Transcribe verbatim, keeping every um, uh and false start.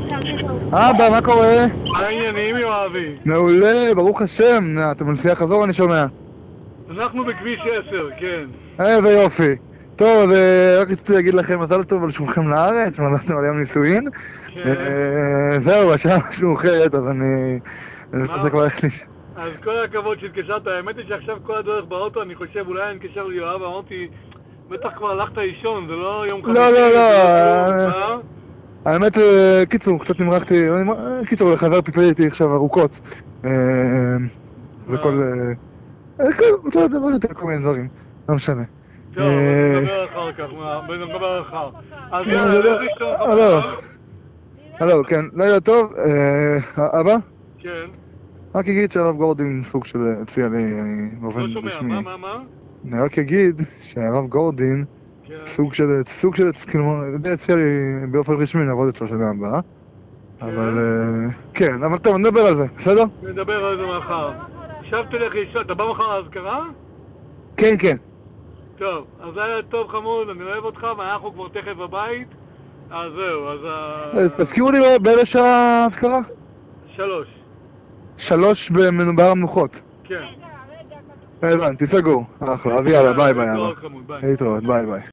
אבא, מה קורה? מה העניינים, יואבי? מעולה, ברוך השם. אתה בנסיעה חזור, אני שומע. אנחנו בכביש עשר, כן. איזה יופי. טוב, אה, רק רציתי להגיד לכם מזל טוב על שובכם לארץ, מזל על יום נישואין. כן. אה, זהו, השעה משהו מאוחרת, אז אני... אני מפסק כבר איך לי... אז כל הכבוד שהתקשרת, האמת היא שעכשיו כל הדרך באוטו, אני חושב, אולי אני אתקשר ליואב, אמרתי, בטח כבר הלכת לישון, זה לא יום חמישי, לא, לא, זה לא. לא כלום, אה? האמת, אה, קיצור, קצת נמרחתי, אה, קיצור, לחבר פיפל איתי עכשיו ארוכות. אה, זה כל... אה, אה, כן, רוצה לדבר איתי על כל מיני דברים, לא משנה. טוב, אה, נדבר אחר כך, נדבר אחר. אז אה, יאללה, לא, איזה אשתו לך הלו, פעם? הלו, כן, לילה טוב, אה, אבא? כן. רק אגיד שהרב גורדין סוג של הציע לי לא באופן שומע, רשמי. מה, מה, מה? אני רק אגיד שהרב גורדין כן. סוג של, סוג של, כאילו, זה הציע לי באופן רשמי לעבוד אצלו שנה הבאה. אבל, אה, כן, אבל טוב, נדבר על זה, בסדר? נדבר על זה מחר. עכשיו תלך לישון, אתה בא מחר לאזכרה? כן, כן. טוב, אז היה טוב חמוד, אני אוהב אותך, ואנחנו כבר תכף בבית. אז זהו, אז... אז תזכירו לי באיזה שעה האזכרה? שלוש. שלוש בהר המנוחות. כן. הבנתי, סגור. אחלה, אז יאללה, ביי ביי. להתראות, חמוד, ביי. להתראות, ביי ביי.